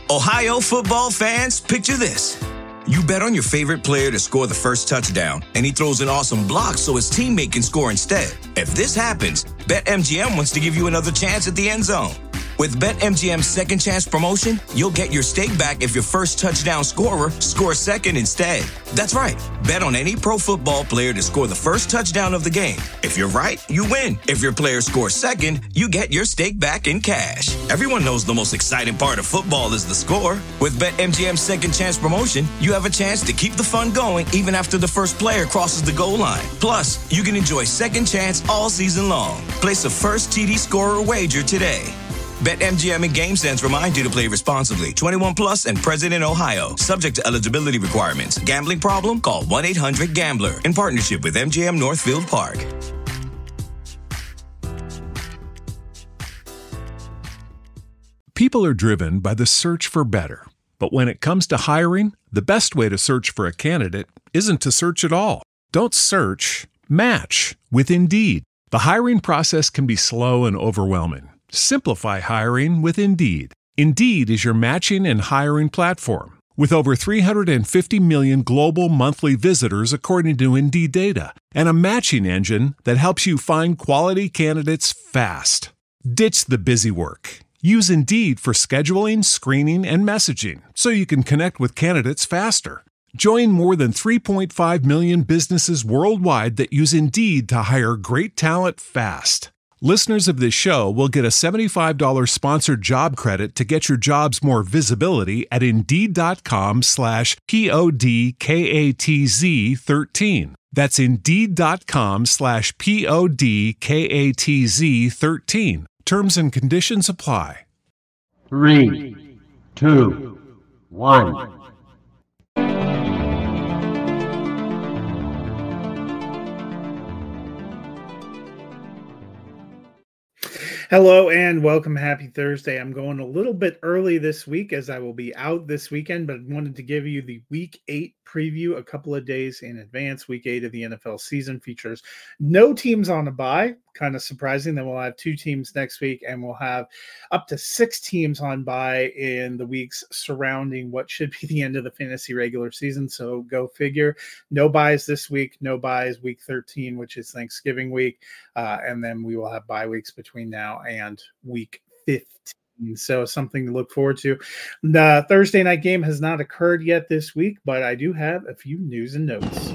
Ohio football fans, picture this. You bet on your favorite player to score the first touchdown, and he throws an awesome block so his teammate can score instead. If this happens, BetMGM wants to give you another chance at the end zone. With BetMGM's second chance promotion, you'll get your stake back if your first touchdown scorer scores second instead. That's right. Bet on any pro football player to score the first touchdown of the game. If you're right, you win. If your player scores second, you get your stake back in cash. Everyone knows the most exciting part of football is the score. With BetMGM's second chance promotion, you have a chance to keep the fun going even after the first player crosses the goal line. Plus, you can enjoy second chance all season long. Place a first TD scorer wager today. BetMGM and GameSense remind you to play responsibly. 21 plus and present in Ohio. Subject to eligibility requirements. Gambling problem? Call 1-800-GAMBLER. In partnership with MGM Northfield Park. People are driven by the search for better. But when it comes to hiring, the best way to search for a candidate isn't to search at all. Don't search, match with Indeed. The hiring process can be slow and overwhelming. Simplify hiring with Indeed. Indeed is your matching and hiring platform. With over 350 million global monthly visitors according to Indeed data, and a matching engine that helps you find quality candidates fast. Ditch the busy work. Use Indeed for scheduling, screening, and messaging so you can connect with candidates faster. Join more than 3.5 million businesses worldwide that use Indeed to hire great talent fast. Listeners of this show will get a $75 sponsored job credit to get your jobs more visibility at Indeed.com/PODKATZ13. That's Indeed.com/PODKATZ13. Terms and conditions apply. 3, 2, 1. Hello and welcome. Happy Thursday. I'm going a little bit early this week as I will be out this weekend, but I wanted to give you the Week 8 preview a couple of days in advance. Week 8 of the NFL season features no teams on a bye. Kind of surprising that we'll have 2 teams next week, and we'll have up to 6 teams on bye in the weeks surrounding what should be the end of the fantasy regular season. So go figure. No byes this week. No byes week 13, which is Thanksgiving week. And then we will have bye weeks between now and week 15. So something to look forward to. The Thursday night game has not occurred yet this week, but I do have a few news and notes.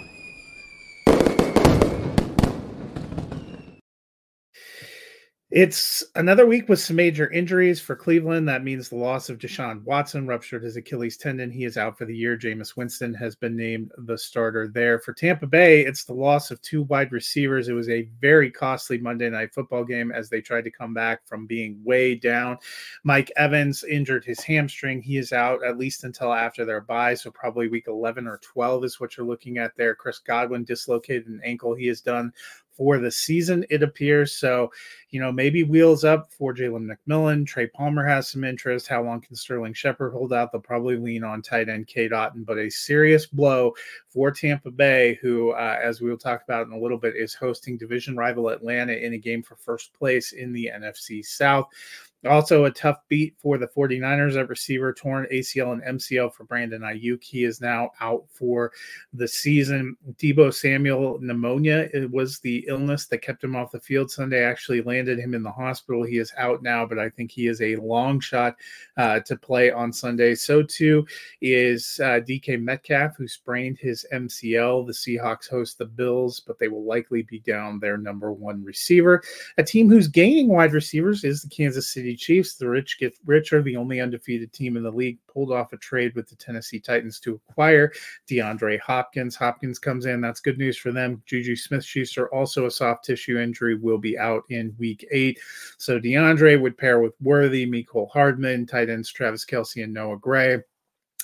It's another week with some major injuries for Cleveland. That means the loss of Deshaun Watson, ruptured his Achilles tendon. He is out for the year. Jameis Winston has been named the starter there. For Tampa Bay, it's the loss of 2 wide receivers. It was a very costly Monday Night Football game as they tried to come back from being way down. Mike Evans injured his hamstring. He is out at least until after their bye, so probably week 11 or 12 is what you're looking at there. Chris Godwin dislocated an ankle. He is done for the season, it appears. So, maybe wheels up for Jalen McMillan. Trey Palmer has some interest. How long can Sterling Shepard hold out? They'll probably lean on tight end Cade Otton, but a serious blow for Tampa Bay, who, as we will talk about in a little bit, is hosting division rival Atlanta in a game for first place in the NFC South. Also a tough beat for the 49ers at receiver, torn ACL and MCL for Brandon Ayuk. He is now out for the season. Deebo Samuel, pneumonia, it was the illness that kept him off the field Sunday, actually landed him in the hospital. He is out now, but I think he is a long shot to play on Sunday. So too is DK Metcalf, who sprained his MCL. The Seahawks host the Bills, but they will likely be down their number 1 receiver. A team who's gaining wide receivers is the Kansas City Chiefs. The rich get richer. The only undefeated team in the league pulled off a trade with the Tennessee Titans to acquire DeAndre Hopkins. Hopkins comes in. That's good news for them. Juju Smith-Schuster, also a soft tissue injury, will be out in week 8. So DeAndre would pair with Worthy, Mecole Hardman, tight ends Travis Kelce and Noah Gray.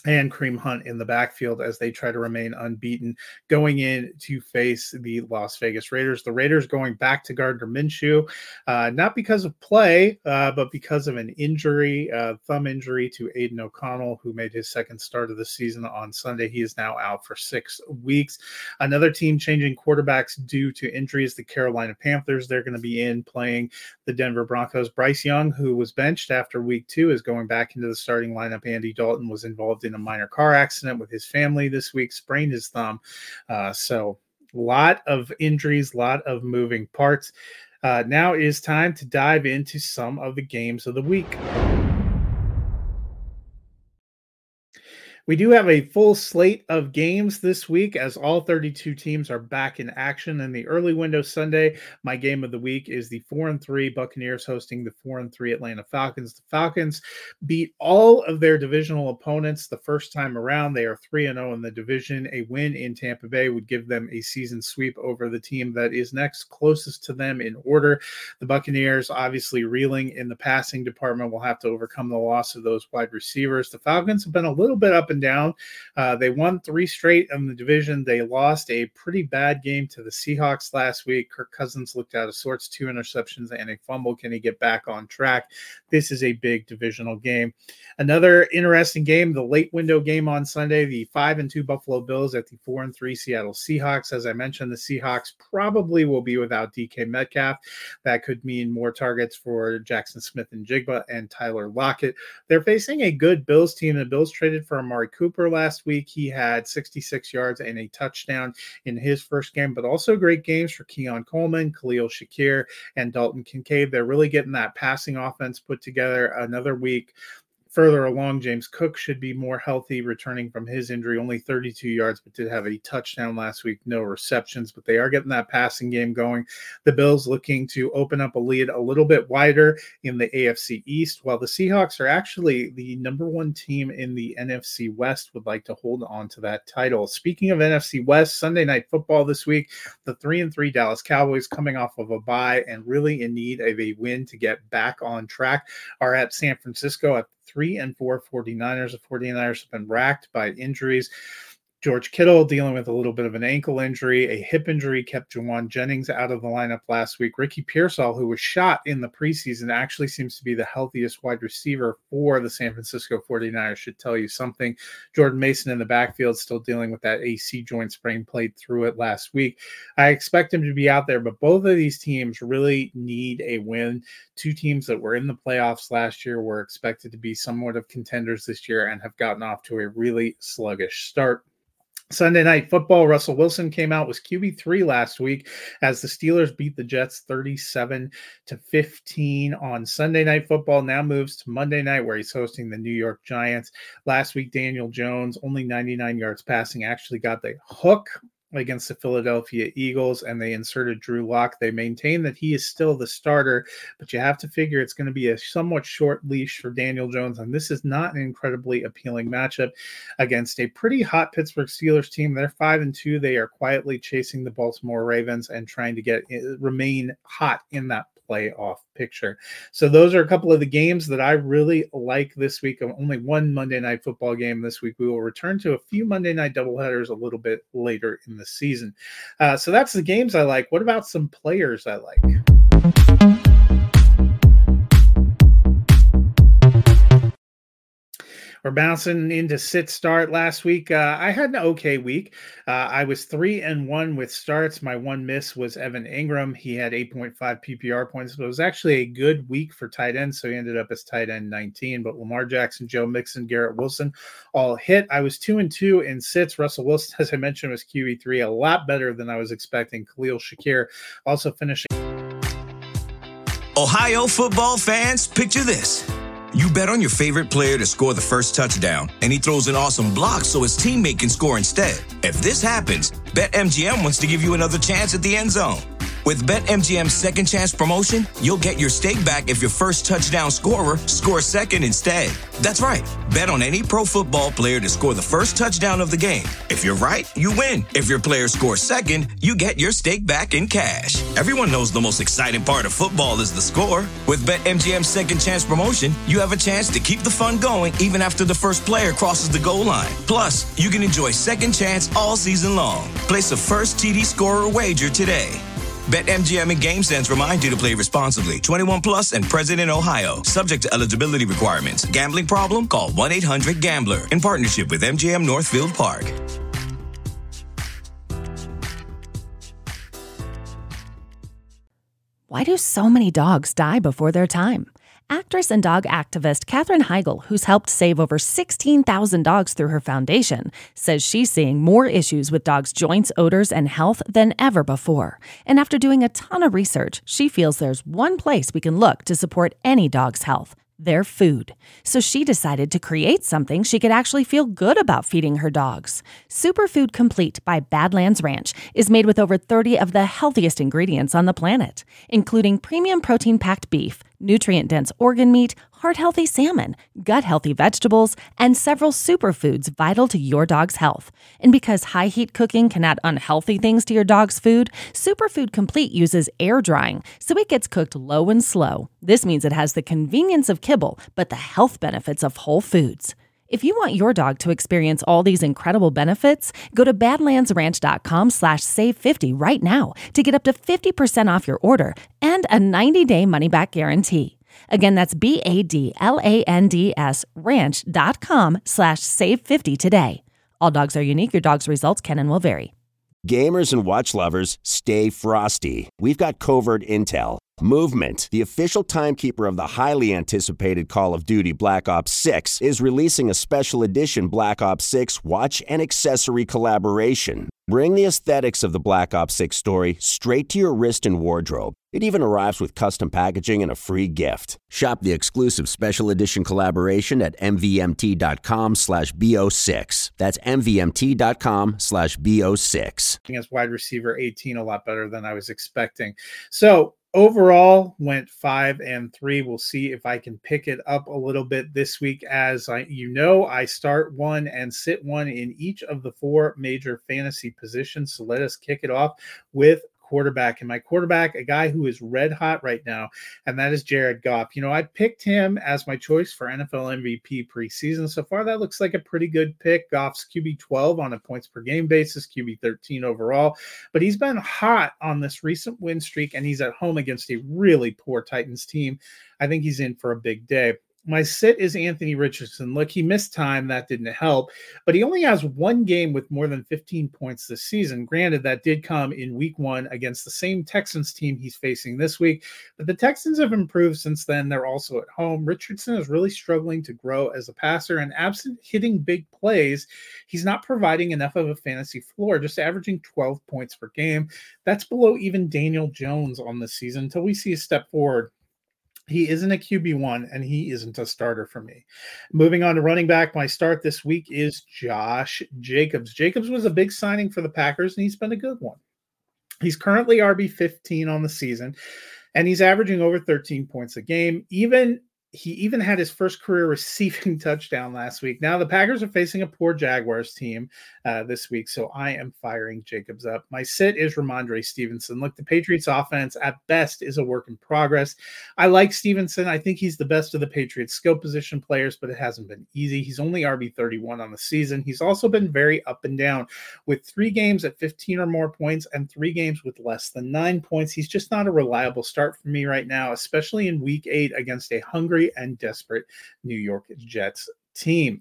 and Kareem Hunt in the backfield as they try to remain unbeaten going in to face the Las Vegas Raiders. The Raiders going back to Gardner Minshew, not because of play, but because of an injury, thumb injury to Aiden O'Connell, who made his second start of the season on Sunday. He is now out for 6 weeks. Another team changing quarterbacks due to injuries, the Carolina Panthers. They're going to be in playing the Denver Broncos. Bryce Young, who was benched after week 2, is going back into the starting lineup. Andy Dalton was involved in a minor car accident with his family this week, sprained his thumb. So a lot of injuries, a lot of moving parts. Now it is time to dive into some of the games of the week. We do have a full slate of games this week as all 32 teams are back in action in the early window Sunday. My game of the week is the 4-3 Buccaneers hosting the 4-3 Atlanta Falcons. The Falcons beat all of their divisional opponents the first time around. They are 3-0 in the division. A win in Tampa Bay would give them a season sweep over the team that is next closest to them in order. The Buccaneers, obviously reeling in the passing department, will have to overcome the loss of those wide receivers. The Falcons have been a little bit up and down. They won 3 straight in the division. They lost a pretty bad game to the Seahawks last week. Kirk Cousins looked out of sorts, 2 interceptions and a fumble. Can he get back on track? This is a big divisional game. Another interesting game, the late window game on Sunday, the 5-2 Buffalo Bills at the 4-3 Seattle Seahawks. As I mentioned, the Seahawks probably will be without DK Metcalf. That could mean more targets for Jackson Smith-Njigba and Tyler Lockett. They're facing a good Bills team. The Bills traded for Amari Cooper last week. He had 66 yards and a touchdown in his first game, but also great games for Keon Coleman, Khalil Shakir, and Dalton Kincaid. They're really getting that passing offense put together. Another week further along, James Cook should be more healthy, returning from his injury, only 32 yards, but did have a touchdown last week, no receptions, but they are getting that passing game going. The Bills looking to open up a lead a little bit wider in the AFC East, while the Seahawks are actually the number 1 team in the NFC West, would like to hold on to that title. Speaking of NFC West, Sunday Night Football this week, the 3-3 Dallas Cowboys, coming off of a bye and really in need of a win to get back on track, are at San Francisco at 3-4 49ers. The 49ers have been racked by injuries. George Kittle dealing with a little bit of an ankle injury. A hip injury kept Jawan Jennings out of the lineup last week. Ricky Pearsall, who was shot in the preseason, actually seems to be the healthiest wide receiver for the San Francisco 49ers. Should tell you something. Jordan Mason in the backfield still dealing with that AC joint sprain, played through it last week. I expect him to be out there, but both of these teams really need a win. 2 teams that were in the playoffs last year were expected to be somewhat of contenders this year and have gotten off to a really sluggish start. Sunday Night Football, Russell Wilson came out, was QB3 last week as the Steelers beat the Jets 37-15 on Sunday Night Football. Now moves to Monday night where he's hosting the New York Giants. Last week, Daniel Jones, only 99 yards passing, actually got the hook against the Philadelphia Eagles, and they inserted Drew Lock. They maintain that he is still the starter, but you have to figure it's going to be a somewhat short leash for Daniel Jones, and this is not an incredibly appealing matchup against a pretty hot Pittsburgh Steelers team. They're 5-2. They are quietly chasing the Baltimore Ravens and trying to remain hot in that playoff picture. So those are a couple of the games that I really like this week. Only one Monday Night Football game this week. We will return to a few Monday night doubleheaders a little bit later in the season. So that's the games I like. What about some players I like? We're bouncing into sit start. Last week, I had an okay week. I was 3-1 with starts. My one miss was Evan Ingram. He had 8.5 PPR points, but it was actually a good week for tight ends, so he ended up as tight end 19. But Lamar Jackson, Joe Mixon, Garrett Wilson all hit. I was 2-2 in sits. Russell Wilson, as I mentioned, was QB3, a lot better than I was expecting. Khalil Shakir also finishing. Ohio football fans, picture this. You bet on your favorite player to score the first touchdown, and he throws an awesome block so his teammate can score instead. If this happens, BetMGM wants to give you another chance at the end zone. With BetMGM's second chance promotion, you'll get your stake back if your first touchdown scorer scores second instead. That's right. Bet on any pro football player to score the first touchdown of the game. If you're right, you win. If your player scores second, you get your stake back in cash. Everyone knows the most exciting part of football is the score. With BetMGM's second chance promotion, you have a chance to keep the fun going even after the first player crosses the goal line. Plus, you can enjoy second chance all season long. Place a first TD scorer wager today. BetMGM and GameSense remind you to play responsibly. 21 plus and present in Ohio. Subject to eligibility requirements. Gambling problem? Call 1-800-GAMBLER. In partnership with MGM Northfield Park. Why do so many dogs die before their time? Actress and dog activist Katherine Heigl, who's helped save over 16,000 dogs through her foundation, says she's seeing more issues with dogs' joints, odors, and health than ever before. And after doing a ton of research, she feels there's one place we can look to support any dog's health: their food. So she decided to create something she could actually feel good about feeding her dogs. Superfood Complete by Badlands Ranch is made with over 30 of the healthiest ingredients on the planet, including premium protein-packed beef, nutrient-dense organ meat, heart-healthy salmon, gut-healthy vegetables, and several superfoods vital to your dog's health. And because high-heat cooking can add unhealthy things to your dog's food, Superfood Complete uses air drying, so it gets cooked low and slow. This means it has the convenience of kibble, but the health benefits of whole foods. If you want your dog to experience all these incredible benefits, go to badlandsranch.com/save50 right now to get up to 50% off your order and a 90-day money-back guarantee. Again, that's BADLANDS ranch.com/save50 today. All dogs are unique. Your dog's results can and will vary. Gamers and watch lovers, stay frosty. We've got covert intel. Movement, the official timekeeper of the highly anticipated Call of Duty Black Ops 6, is releasing a special edition Black Ops 6 watch and accessory collaboration. Bring the aesthetics of the Black Ops 6 story straight to your wrist and wardrobe. It even arrives with custom packaging and a free gift. Shop the exclusive special edition collaboration at mvmt.com/bo6. That's mvmt.com/bo6. Against wide receiver 18, a lot better than I was expecting. So overall, went 5-3. We'll see if I can pick it up a little bit this week. As I start one and sit one in each of the four major fantasy positions. So let us kick it off with quarterback. And my quarterback, a guy who is red hot right now, and that is Jared Goff. I picked him as my choice for NFL MVP preseason. So far, that looks like a pretty good pick. Goff's QB 12 on a points per game basis, QB 13 overall. But he's been hot on this recent win streak, and he's at home against a really poor Titans team. I think he's in for a big day. My sit is Anthony Richardson. Look, he missed time. That didn't help. But he only has one game with more than 15 points this season. Granted, that did come in week 1 against the same Texans team he's facing this week. But the Texans have improved since then. They're also at home. Richardson is really struggling to grow as a passer. And absent hitting big plays, he's not providing enough of a fantasy floor, just averaging 12 points per game. That's below even Daniel Jones on this season until we see a step forward. He isn't a QB1, and he isn't a starter for me. Moving on to running back, my start this week is Josh Jacobs. Jacobs was a big signing for the Packers, and he's been a good one. He's currently RB15 on the season, and he's averaging over 13 points a game. He even had his first career receiving touchdown last week. Now, the Packers are facing a poor Jaguars team this week, so I am firing Jacobs up. My sit is Ramondre Stevenson. Look, the Patriots offense at best is a work in progress. I like Stevenson. I think he's the best of the Patriots skill position players, but it hasn't been easy. He's only RB31 on the season. He's also been very up and down with 3 games at 15 or more points and 3 games with less than 9 points. He's just not a reliable start for me right now, especially in week 8 against a hungry and desperate New York Jets team.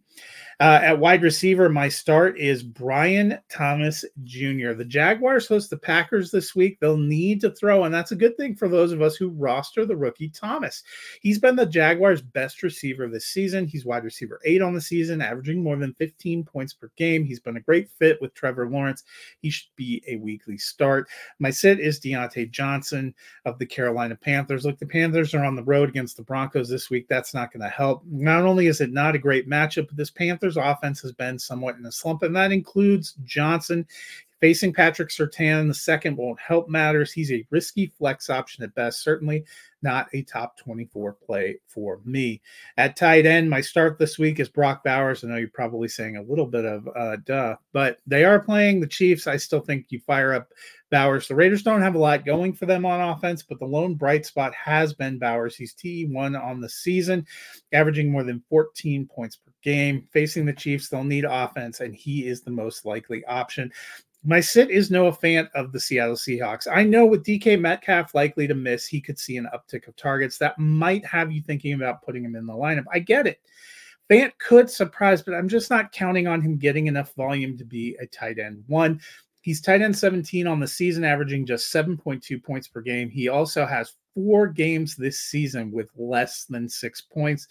At wide receiver, my start is Brian Thomas Jr. The Jaguars host the Packers this week. They'll need to throw, and that's a good thing for those of us who roster the rookie Thomas. He's been the Jaguars' best receiver this season. He's wide receiver 8 on the season, averaging more than 15 points per game. He's been a great fit with Trevor Lawrence. He should be a weekly start. My sit is Deontay Johnson of the Carolina Panthers. Look, the Panthers are on the road against the Broncos this week. That's not going to help. Not only is it not a great matchup, but this Panthers offense has been somewhat in a slump, and that includes Johnson Facing Patrick Surtain II won't help matters. He's a risky flex option at best, certainly not a top 24 play for me. At tight end, my start this week is Brock Bowers. I know you're probably saying a little bit of duh, but they are playing the Chiefs. I still think you fire up Bowers. The Raiders don't have a lot going for them on offense, but the lone bright spot has been Bowers. He's TE1 on the season, averaging more than 14 points per game. Facing the Chiefs, they'll need offense, and he is the most likely option. My sit is Noah Fant of the Seattle Seahawks. I know with DK Metcalf likely to miss, he could see an uptick of targets. That might have you thinking about putting him in the lineup. I get it. Fant could surprise, but I'm just not counting on him getting enough volume to be a tight end 1. He's tight end 17 on the season, averaging just 7.2 points per game. He also has 4 games this season with less than 6 points.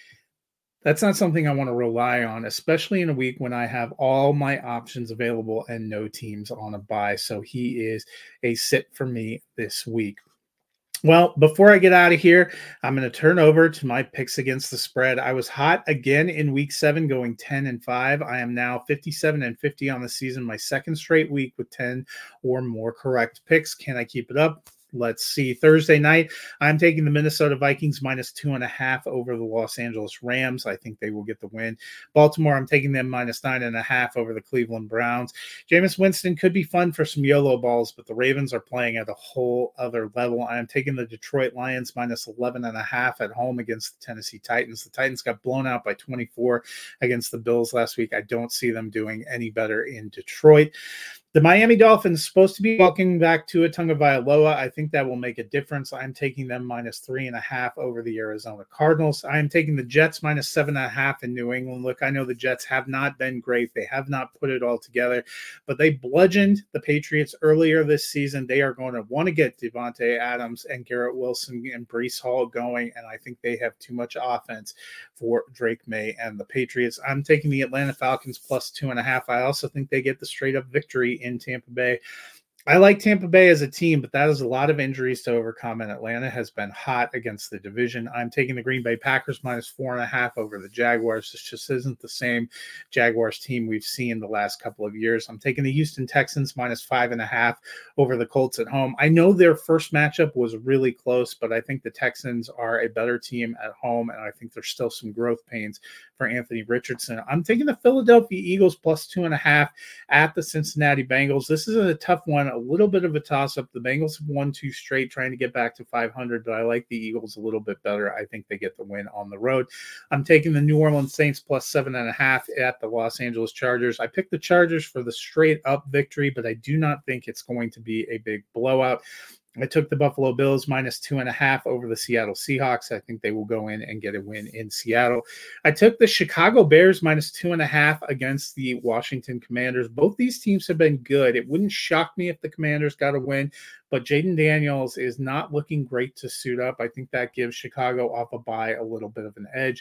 That's not something I want to rely on, especially in a week when I have all my options available and no teams on a bye. So he is a sit for me this week. Well, before I get out of here, I'm going to turn over to my picks against the spread. I was hot again in week 7, going 10-5. I am now 57-50 on the season, my second straight week with 10 or more correct picks. Can I keep it up? Let's see. Thursday night, I'm taking the Minnesota Vikings minus 2.5 over the Los Angeles Rams. I think they will get the win. Baltimore, I'm taking them minus 9.5 over the Cleveland Browns. Jameis Winston could be fun for some YOLO balls, but the Ravens are playing at a whole other level. I am taking the Detroit Lions minus 11.5 at home against the Tennessee Titans. The Titans got blown out by 24 against the Bills last week. I don't see them doing any better in Detroit. The Miami Dolphins supposed to be welcoming back Tua Tagovailoa. I think that will make a difference. I'm taking them minus 3.5 over the Arizona Cardinals. I am taking the Jets minus 7.5 in New England. Look, I know the Jets have not been great. They have not put it all together, but they bludgeoned the Patriots earlier this season. They are going to want to get Devontae Adams and Garrett Wilson and Breece Hall going, and I think they have too much offense for Drake May and the Patriots. I'm taking the Atlanta Falcons plus 2.5. I also think they get the straight-up victory in Tampa Bay. I like Tampa Bay as a team, but that is a lot of injuries to overcome, and Atlanta has been hot against the division. I'm taking the Green Bay Packers minus 4.5 over the Jaguars. This just isn't the same Jaguars team we've seen the last couple of years. I'm taking the Houston Texans minus 5.5 over the Colts at home. I know their first matchup was really close, but I think the Texans are a better team at home, and I think there's still some growth pains for Anthony Richardson. I'm taking the Philadelphia Eagles plus 2.5 at the Cincinnati Bengals. This is a tough one, a little bit of a toss-up. The Bengals have won 2 straight, trying to get back to 500, but I like the Eagles a little bit better. I think they get the win on the road. I'm taking the New Orleans Saints plus 7.5 at the Los Angeles Chargers. I picked the Chargers for the straight-up victory, but I do not think it's going to be a big blowout. I took the Buffalo Bills minus 2.5 over the Seattle Seahawks. I think they will go in and get a win in Seattle. I took the Chicago Bears minus 2.5 against the Washington Commanders. Both these teams have been good. It wouldn't shock me if the Commanders got a win, but Jaden Daniels is not looking great to suit up. I think that gives Chicago off a bye a little bit of an edge.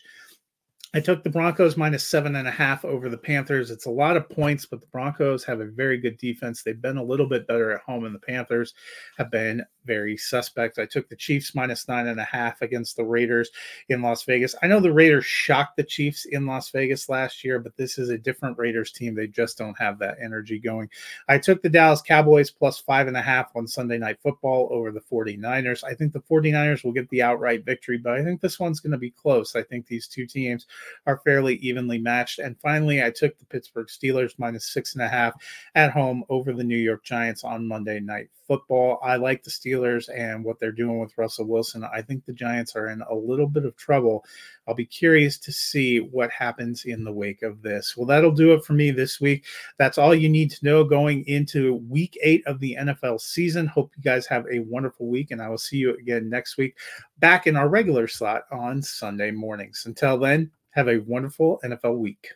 I took the Broncos minus 7.5 over the Panthers. It's a lot of points, but the Broncos have a very good defense. They've been a little bit better at home, and the Panthers have been very suspect. I took the Chiefs minus 9.5 against the Raiders in Las Vegas. I know the Raiders shocked the Chiefs in Las Vegas last year, but this is a different Raiders team. They just don't have that energy going. I took the Dallas Cowboys plus 5.5 on Sunday Night Football over the 49ers. I think the 49ers will get the outright victory, but I think this one's going to be close. I think these two teams are fairly evenly matched. And finally, I took the Pittsburgh Steelers minus 6.5 at home over the New York Giants on Monday Night Football. I like the Steelers and what they're doing with Russell Wilson. I think the Giants are in a little bit of trouble. I'll be curious to see what happens in the wake of this. Well, that'll do it for me this week. That's all you need to know going into week 8 of the NFL season. Hope you guys have a wonderful week, and I will see you again next week back in our regular slot on Sunday mornings. Until then, have a wonderful NFL week.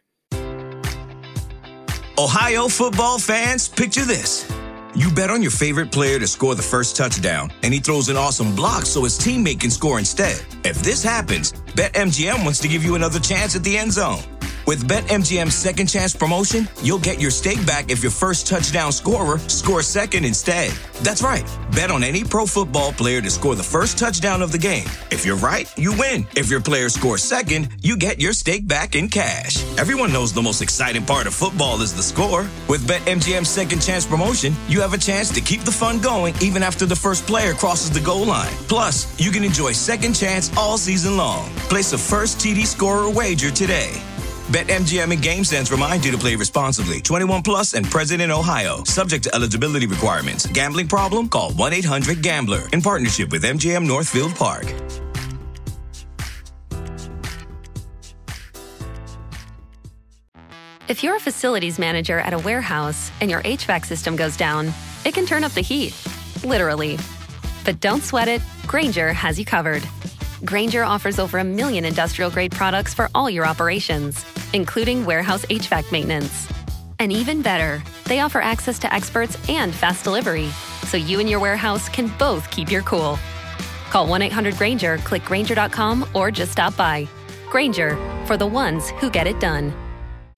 Ohio football fans, picture this. You bet on your favorite player to score the first touchdown, and he throws an awesome block so his teammate can score instead. If this happens, BetMGM wants to give you another chance at the end zone. With BetMGM's second chance promotion, you'll get your stake back if your first touchdown scorer scores second instead. That's right. Bet on any pro football player to score the first touchdown of the game. If you're right, you win. If your player scores second, you get your stake back in cash. Everyone knows the most exciting part of football is the score. With BetMGM's second chance promotion, you have a chance to keep the fun going even after the first player crosses the goal line. Plus, you can enjoy second chance all season long. Place a first TD scorer wager today. BetMGM and GameSense remind you to play responsibly. 21 plus and present in Ohio. Subject to eligibility requirements. Gambling problem? Call 1-800-GAMBLER. In partnership with MGM Northfield Park. If you're a facilities manager at a warehouse and your HVAC system goes down, it can turn up the heat. Literally. But don't sweat it. Grainger has you covered. Grainger offers over 1 million industrial-grade products for all your operations, including warehouse HVAC maintenance. And even better, they offer access to experts and fast delivery, so you and your warehouse can both keep your cool. Call 1-800-GRAINGER, click Grainger.com, or just stop by. Grainger, for the ones who get it done.